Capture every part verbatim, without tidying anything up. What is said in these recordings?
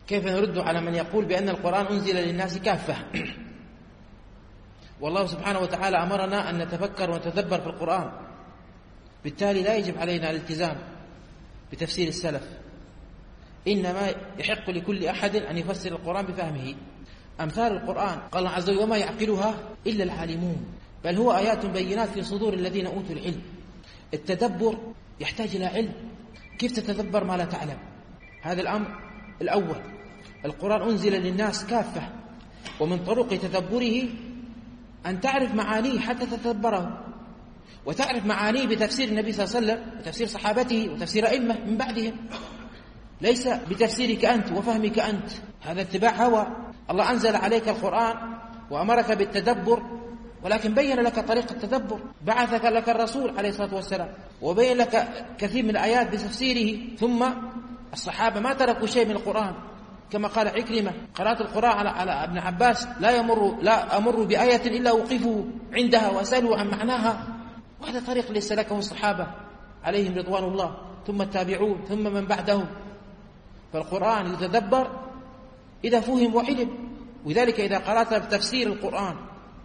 كيف نرد على من يقول بأن القرآن أنزل للناس كافة؟ والله سبحانه وتعالى أمرنا أن نتفكر ونتدبر في القرآن، بالتالي لا يجب علينا الالتزام بتفسير السلف، إنما يحق لكل أحد أن يفسر القرآن بفهمه. أمثال القرآن قال الله عز وجل: وما يعقلها إلا العالمون، بل هو آيات بينات في صدور الذين أوتوا العلم. التدبر يحتاج إلى علم، كيف تتدبر ما لا تعلم؟ هذا الأمر الأول. القرآن أنزل للناس كافة، ومن طرق تدبره أن تعرف معانيه حتى تتدبره، وتعرف معانيه بتفسير النبي صلى الله عليه وسلم وتفسير صحابته وتفسير أئمة من بعدهم، ليس بتفسيرك أنت وفهمك أنت، هذا اتباع هوى. الله أنزل عليك القرآن وأمرك بالتدبر، ولكن بين لك طريقة التدبر، بعثك لك الرسول عليه الصلاة والسلام وبين لك كثير من الآيات بتفسيره. ثم الصحابة ما تركوا شيء من القرآن، كما قال عكرمة: قرأت القرآن على, على ابن عباس لا يمر لا أمر بآية إلا أوقفه عندها وأسأله عن معناها. وهذا طريق ليس لكه الصحابة عليهم رضوان الله، ثم التابعون، ثم من بعدهم. فالقرآن يتدبر إذا فهم وعلم، ولذلك إذا قرأت تفسير القرآن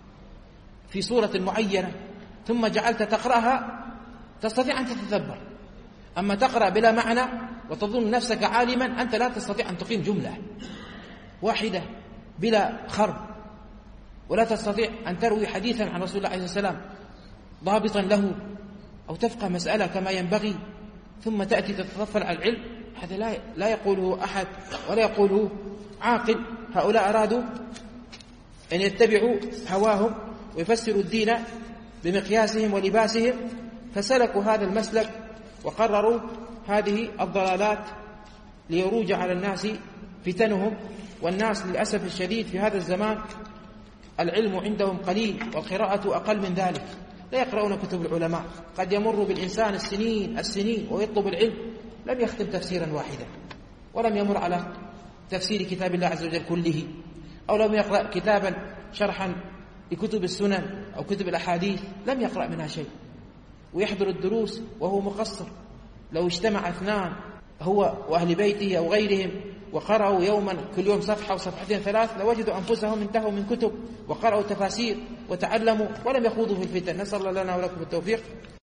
في سورة معينة ثم جعلت تقرأها تستطيع أن تتدبر. أما تقرأ بلا معنى وتظن نفسك عالما، أنت لا تستطيع أن تقيم جملة واحدة بلا خرب، ولا تستطيع أن تروي حديثا عن رسول الله عليه السلام ضابطا له، أو تفقه مسألة كما ينبغي ثم تأتي تتطفل على العلم. هذا لا لا يقوله أحد ولا يقوله عاقل. هؤلاء أرادوا أن يتبعوا هواهم ويفسروا الدين بمقياسهم ولباسهم، فسلكوا هذا المسلك وقرروا هذه الضلالات ليروج على الناس فتنهم. والناس للأسف الشديد في هذا الزمان العلم عندهم قليل والقراءة أقل من ذلك، لا يقرؤون كتب العلماء. قد يمر بالإنسان السنين السنين ويطلب العلم، لم يختم تفسيرا واحدا، ولم يمر على تفسير كتاب الله عز وجل كله، أو لم يقرأ كتابا شرحا لكتب السنن أو كتب الأحاديث، لم يقرأ منها شيء، ويحضر الدروس وهو مقصر. لو اجتمع اثنان هو وأهل بيته أو غيرهم وقرأوا يوما كل يوم صفحة وصفحتين ثلاث، لوجدوا أنفسهم انتهوا من كتب وقرأوا تفاسير وتعلموا ولم يخوضوا في الفتن. نسأل الله لنا ولكم التوفيق.